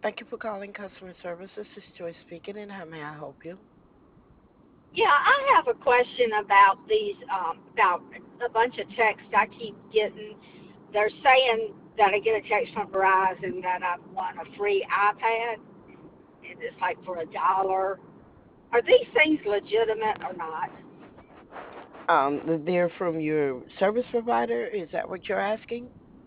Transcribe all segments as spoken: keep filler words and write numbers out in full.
Thank you for calling customer service. This is Joy speaking, and how may I help you? Yeah, I have a question about these, um, about a bunch of texts I keep getting. They're saying that I get a text from Verizon that I want a free iPad, and it's like for a dollar. Are these things legitimate or not? Um, they're from your service provider. Is that what you're asking?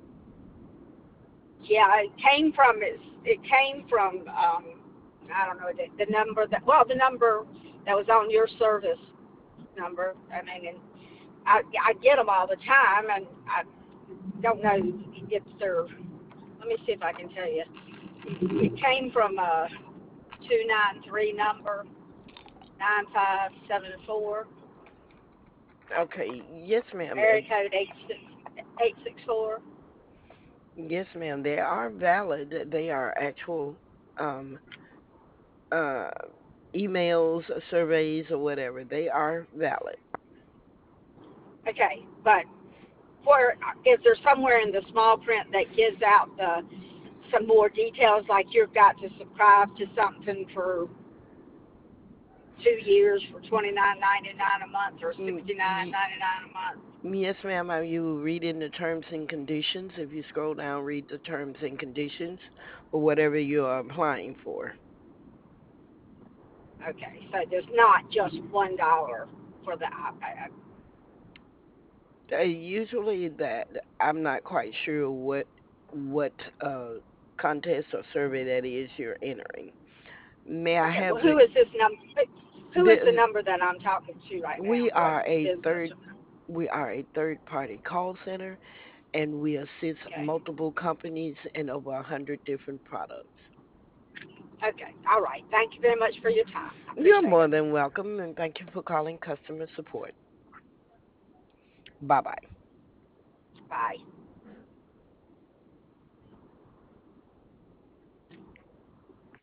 Yeah, it came from it's, it came from um, I don't know the, the number that well the number that was on your service number. I mean, and I I get them all the time, and I don't know if they're. Let me see if I can tell you. It came from a two nine three number nine five seven four Okay. Yes, ma'am. Uh, area code eight six eight six four. Yes, ma'am. They are valid. They are actual um, uh, emails, surveys, or whatever. They are valid. Okay, but where is there somewhere in the small print that gives out the some more details like you've got to subscribe to something for two years for twenty nine ninety nine a month or Mm, sixty nine y- ninety nine a month? Yes, ma'am. Are you reading the terms and conditions? If you scroll down, read the terms and conditions for whatever you are applying for. Okay, so there's not just one dollar for the iPad. Uh, usually that I'm not quite sure what what uh contest or survey that is you're entering. May I Okay, have well, the, who is this number? Who is the the number that I'm talking to right now? we What are a business? third we are a third party call center, and we assist Okay, multiple companies and over a hundred different products. okay, all right. Thank you very much for your time. I You're appreciate more it. than welcome, and thank you for calling customer support. Bye bye. Bye.